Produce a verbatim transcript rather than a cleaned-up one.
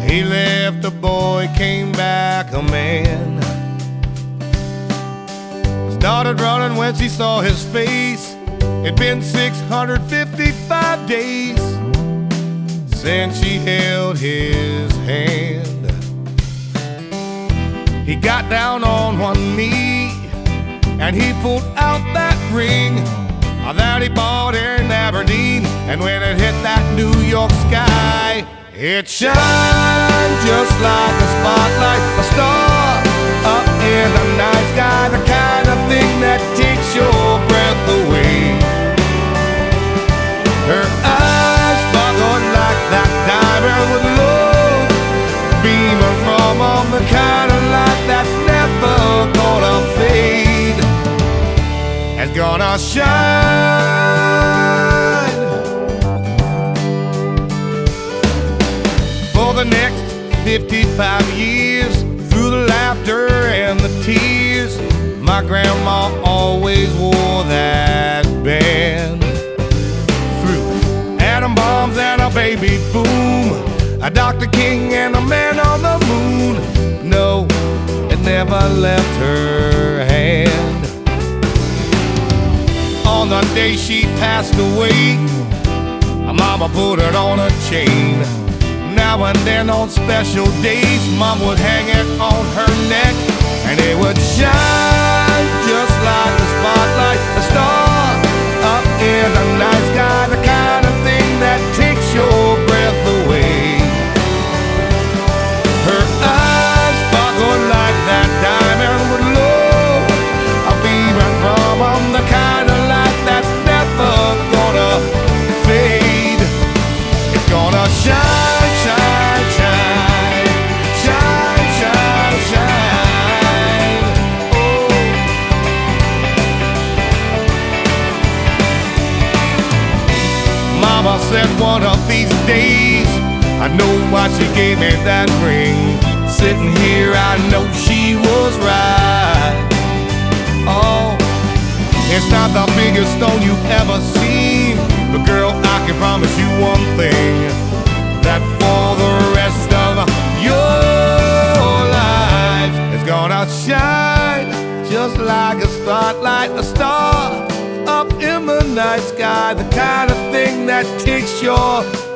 He left a boy, came back a man. Started running when she saw his face. It'd been six hundred fifty-five days since she held his hand. He got down on one knee and he pulled out that ring that he bought in Aberdeen. And when it hit that New York sky, it shined just like a spotlight, a star up in the night sky, the kind of thing that takes your breath away. Her eyes sparkled like that diamond with love beaming from them, the kind of light that's never gonna fade. It's gonna shine for the next fifty-five years. Through the laughter and the tears, my grandma always wore that band. Through atom bombs and a baby boom, a Doctor King and a man on the moon, no, it never left her hand. On the day she passed away, my mama put it on a chain. Now and then on special days, Mom would hang it on her neck, and it would shine just like a spotlight, a star up in the night sky, the kind of thing that takes your breath away. Her eyes sparkled like that diamond with love, a beaming from them, the kind of light that's never gonna fade. It's gonna shine. Mama said one of these days, I know why she gave me that ring. Sitting here, I know she was right. Oh, it's not the biggest stone you've ever seen, but girl, I can promise you one thing, that for the rest of your life, it's gonna shine just like a spotlight, a star up in the night sky, the kind of thing that takes your